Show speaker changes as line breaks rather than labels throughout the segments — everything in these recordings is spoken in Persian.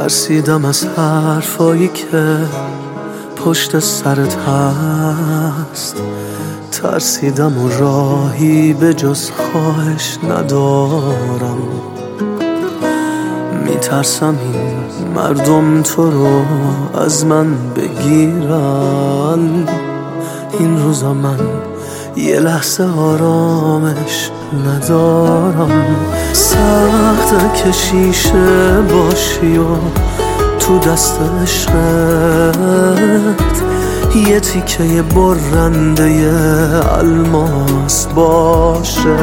ترسیدم از حرفایی که پشت سرت هست، ترسیدم و راهی به جز خواهش ندارم. میترسم این مردم تو رو از من بگیرن. این روزا من یه لحظه آرامش ندارم. سخت که شیشه باشی و تو دست عشقت یه تیکه برنده الماس باشه.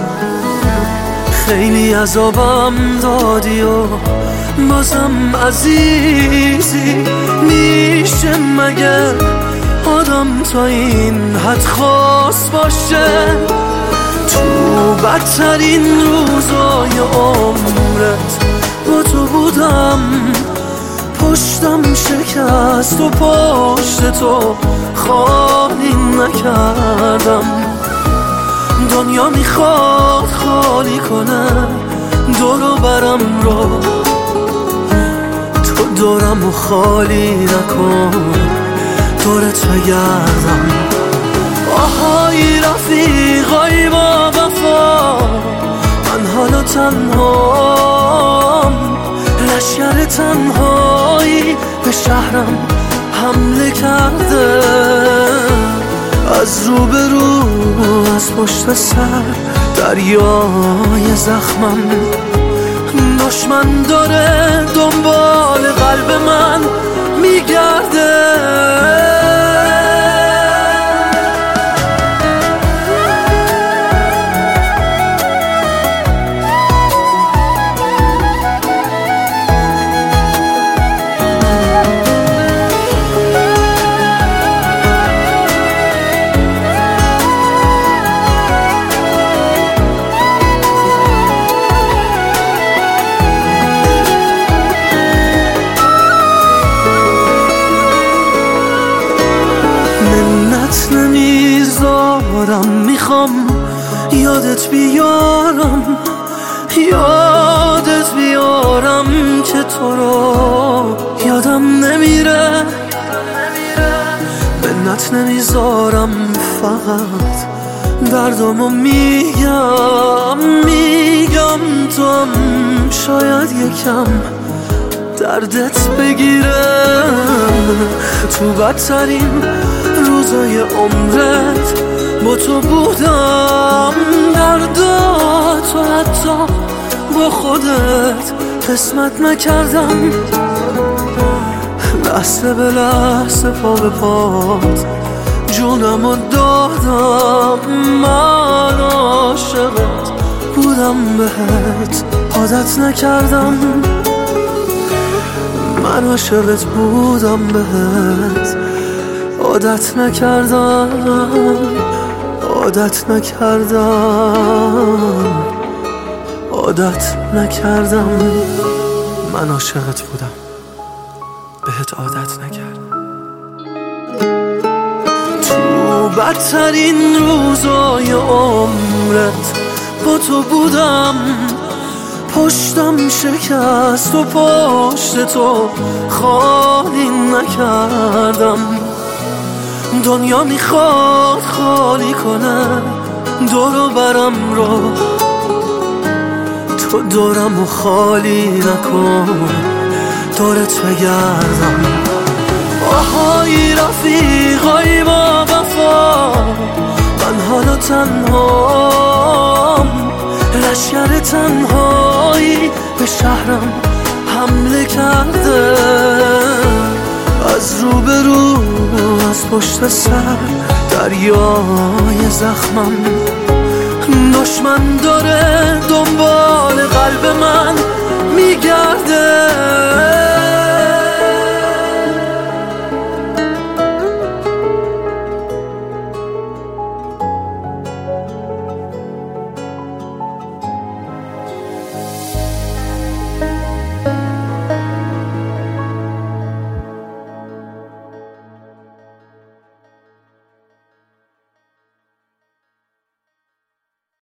خیلی عذابم دادی و بازم عزیزی، میشه مگه آدم تا این حد خاص باشه؟ تو بدترین روزای عمرت با تو بودم، پشتم شکست و پشت تو خالی نکردم. دنیا میخواد خالی کنه دور و برم رو، تو دورم و خالی نکن، دورت بگردم. آهای رفیقای با وفا، من حالا تنهام، لشکر تنهایی به شهرم حمله کرده. از رو به رو از پشت سر دریای زخمم، دشمن داره دنبال قلب من میگرده. نمیذارم، میخوام یادت بیارم، یادت بیارم که تو رو یادم نمیره. منت نمیذارم، فقط دردامو میگم تو هم شاید یکم دردت بگیره. تو بدترین روزای عمرت با تو بودم، درداتو حتی با خودت قسمت نکردم. لحظه به لحظه پا به پات جونمو دادم. من عاشقت بودم، بهت عادت نکردم. من عاشقت بودم، بهت عادت نکردم، عادت نکردم، عادت نکردم. من عاشقت بودم، بهت عادت نکردم. تو بدترین روزای عمرت با تو بودم، پشتم شکست و پشت تو خالی نکردم. دنیا میخواد خالی کنه دور و برم رو، تو دورم و خالی نکن، دورت بگردم. آهای رفیقای با وفا، من حالا تنهام، لشکر تنهایی به شهرم حمله کرده. از رو به رو از پشت سر دریای زخمم، دشمن داره دنبال قلب من